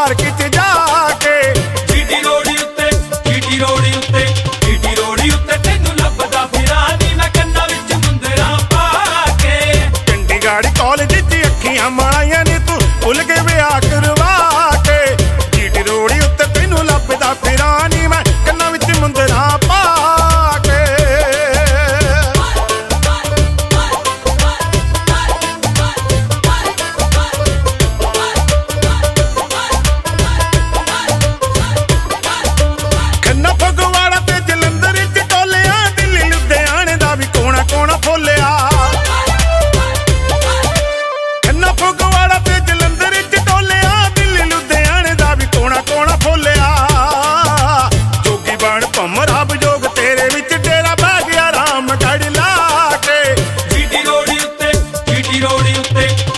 Park 'ਚ ਜਾ ਕੇ। ਜੀਟੀ ਰੋਡ ਉੱਤੇ, ਜੀਟੀ ਰੋਡ ਉੱਤੇ, ਜੀਟੀ ਰੋਡ ਉੱਤੇ ਤੈਨੂੰ ਲੱਭਦਾ ਫਿਰਾਂ ਨੀ ਮੈਂ ਕੰਨਾਂ ਵਿੱਚ ਮੁੰਦਰਾਂ ਪਾ ਕੇ। ਚੰਡੀਗੜ੍ਹ ਕਾਲਜ 'ਚ ਅੱਖੀਆਂ ਮਾਰੀਆਂ ਨੀ ਤੂੰ ਭੁੱਲ ਕੇ ਵਿਆਹ ਕਰਵਾ ਕੇ। ਜੀਟੀ ਰੋਡ ਉੱਤੇ ਤੈਨੂੰ ਲੱਭਦਾ ਫਿਰਾਂ ਨੀ ਮੈਂ ਕੰਨਾਂ ਵਿੱਚ ਮੁੰਦਰਾਂ ਪਾ ਕੇ। ਖੰਨਾ ਫਗਵਾੜਾ ਤੇ ਜਲੰਧਰ 'ਚ ਟੋਲਿਆ, ਦਿੱਲੀ ਲੁਧਿਆਣੇ ਦਾ ਵੀ ਕੋਣਾ ਕੋਣਾ ਫੋਲਿਆ। ਖੰਨਾ ਫਗਵਾੜਾ ਤੇ ਜਲੰਧਰ 'ਚ ਟੋਲਿਆ, ਦਿੱਲੀ ਲੁਧਿਆਣੇ ਦਾ ਵੀ ਕੋਣਾ ਕੋਣਾ ਫੋਲਿਆ। ਜੋਗੀ ਬਣ ਭਮਰਾ ਬਜੋਗ ਤੇਰੇ ਵਿੱਚ ਡੇਰਾ ਬਹਿ ਗਿਆ ਰਾਮਗੜ੍ਹ ਲਾ ਕੇ। ਜੀਟੀ ਰੋਡ ਉੱਤੇ, ਜੀਟੀ ਰੋਡ ਉੱਤੇ,